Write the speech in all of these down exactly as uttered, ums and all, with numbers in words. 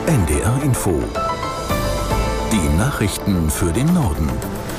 N D R Info. Die Nachrichten für den Norden.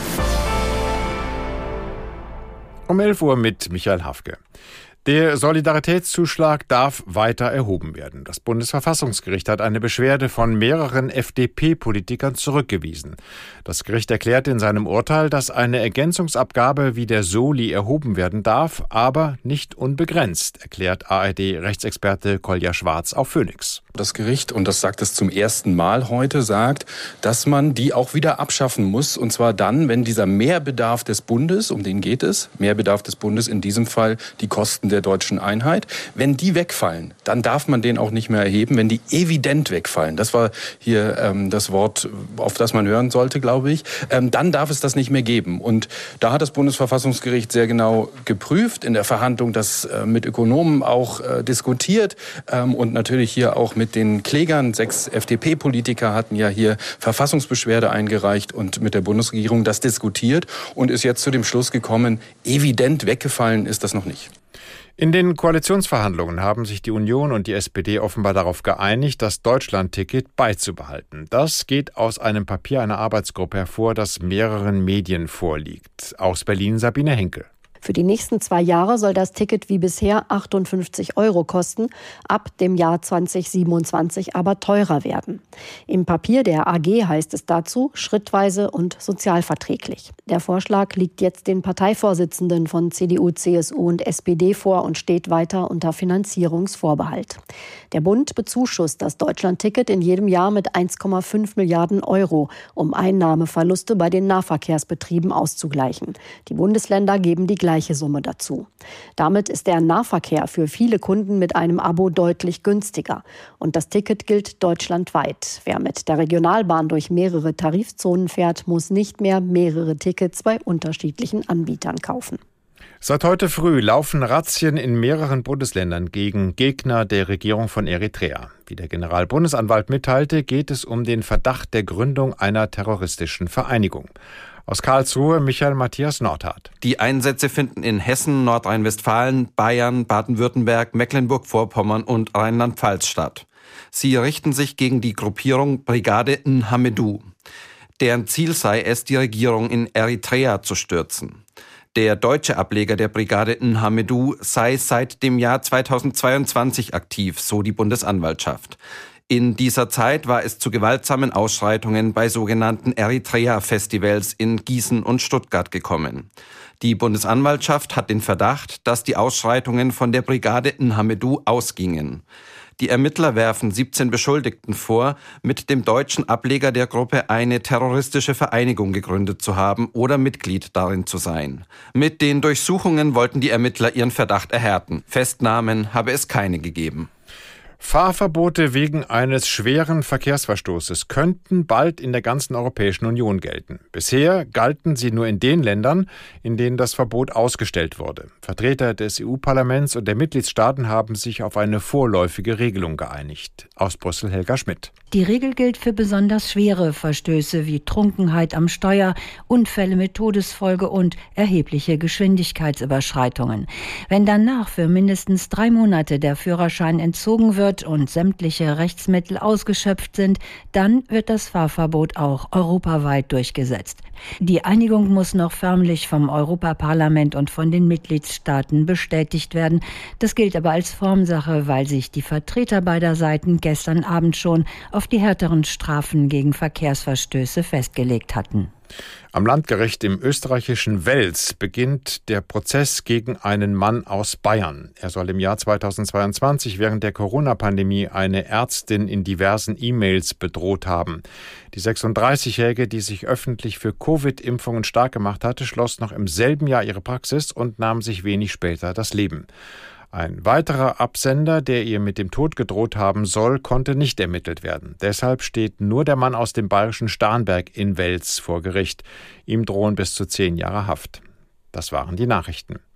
Um elf Uhr mit Michael Hafke. Der Solidaritätszuschlag darf weiter erhoben werden. Das Bundesverfassungsgericht hat eine Beschwerde von mehreren F D P-Politikern zurückgewiesen. Das Gericht erklärt in seinem Urteil, dass eine Ergänzungsabgabe wie der Soli erhoben werden darf, aber nicht unbegrenzt, erklärt A R D-Rechtsexperte Kolja Schwarz auf Phoenix. Das Gericht, und das sagt es zum ersten Mal heute, sagt, dass man die auch wieder abschaffen muss. Und zwar dann, wenn dieser Mehrbedarf des Bundes, um den geht es, Mehrbedarf des Bundes, in diesem Fall die Kosten der deutschen Einheit, wenn die wegfallen, dann darf man den auch nicht mehr erheben, wenn die evident wegfallen. Das war hier ähm, das Wort, auf das man hören sollte, glaube ich. Ähm, dann darf es das nicht mehr geben. Und da hat das Bundesverfassungsgericht sehr genau geprüft, in der Verhandlung das äh, mit Ökonomen auch äh, diskutiert ähm, und natürlich hier auch mit den Klägern. Sechs F D P-Politiker hatten ja hier Verfassungsbeschwerde eingereicht und mit der Bundesregierung das diskutiert und ist jetzt zu dem Schluss gekommen, evident weggefallen ist das noch nicht. In den Koalitionsverhandlungen haben sich die Union und die S P D offenbar darauf geeinigt, das Deutschlandticket beizubehalten. Das geht aus einem Papier einer Arbeitsgruppe hervor, das mehreren Medien vorliegt. Aus Berlin Sabine Henkel. Für die nächsten zwei Jahre soll das Ticket wie bisher achtundfünfzig Euro kosten, ab dem Jahr zwanzig siebenundzwanzig aber teurer werden. Im Papier der A G heißt es dazu, schrittweise und sozialverträglich. Der Vorschlag liegt jetzt den Parteivorsitzenden von C D U, C S U und S P D vor und steht weiter unter Finanzierungsvorbehalt. Der Bund bezuschusst das Deutschlandticket in jedem Jahr mit eins Komma fünf Milliarden Euro, um Einnahmeverluste bei den Nahverkehrsbetrieben auszugleichen. Die Bundesländer geben die gleiche Summe dazu. Damit ist der Nahverkehr für viele Kunden mit einem Abo deutlich günstiger. Und das Ticket gilt deutschlandweit. Wer mit der Regionalbahn durch mehrere Tarifzonen fährt, muss nicht mehr mehrere Tickets bei unterschiedlichen Anbietern kaufen. Seit heute früh laufen Razzien in mehreren Bundesländern gegen Gegner der Regierung von Eritrea. Wie der Generalbundesanwalt mitteilte, geht es um den Verdacht der Gründung einer terroristischen Vereinigung. Aus Karlsruhe Michael Matthias Nordhardt. Die Einsätze finden in Hessen, Nordrhein-Westfalen, Bayern, Baden-Württemberg, Mecklenburg-Vorpommern und Rheinland-Pfalz statt. Sie richten sich gegen die Gruppierung Brigade Nhamedu. Deren Ziel sei es, die Regierung in Eritrea zu stürzen. Der deutsche Ableger der Brigade Nhamedu sei seit dem Jahr zweitausendzweiundzwanzig aktiv, so die Bundesanwaltschaft. In dieser Zeit war es zu gewaltsamen Ausschreitungen bei sogenannten Eritrea-Festivals in Gießen und Stuttgart gekommen. Die Bundesanwaltschaft hat den Verdacht, dass die Ausschreitungen von der Brigade Nhamedu ausgingen. Die Ermittler werfen siebzehn Beschuldigten vor, mit dem deutschen Ableger der Gruppe eine terroristische Vereinigung gegründet zu haben oder Mitglied darin zu sein. Mit den Durchsuchungen wollten die Ermittler ihren Verdacht erhärten. Festnahmen habe es keine gegeben. Fahrverbote wegen eines schweren Verkehrsverstoßes könnten bald in der ganzen Europäischen Union gelten. Bisher galten sie nur in den Ländern, in denen das Verbot ausgestellt wurde. Vertreter des E U-Parlaments und der Mitgliedstaaten haben sich auf eine vorläufige Regelung geeinigt. Aus Brüssel Helga Schmidt. Die Regel gilt für besonders schwere Verstöße wie Trunkenheit am Steuer, Unfälle mit Todesfolge und erhebliche Geschwindigkeitsüberschreitungen. Wenn danach für mindestens drei Monate der Führerschein entzogen wird und sämtliche Rechtsmittel ausgeschöpft sind, dann wird das Fahrverbot auch europaweit durchgesetzt. Die Einigung muss noch förmlich vom Europaparlament und von den Mitgliedstaaten bestätigt werden. Das gilt aber als Formsache, weil sich die Vertreter beider Seiten gestern Abend schon auf die härteren Strafen gegen Verkehrsverstöße festgelegt hatten. Am Landgericht im österreichischen Wels beginnt der Prozess gegen einen Mann aus Bayern. Er soll im Jahr zweitausendzweiundzwanzig während der Corona-Pandemie eine Ärztin in diversen E-Mails bedroht haben. Die sechsunddreißigjährige, die sich öffentlich für Covid-Impfungen stark gemacht hatte, schloss noch im selben Jahr ihre Praxis und nahm sich wenig später das Leben. Ein weiterer Absender, der ihr mit dem Tod gedroht haben soll, konnte nicht ermittelt werden. Deshalb steht nur der Mann aus dem bayerischen Starnberg in Wels vor Gericht. Ihm drohen bis zu zehn Jahre Haft. Das waren die Nachrichten.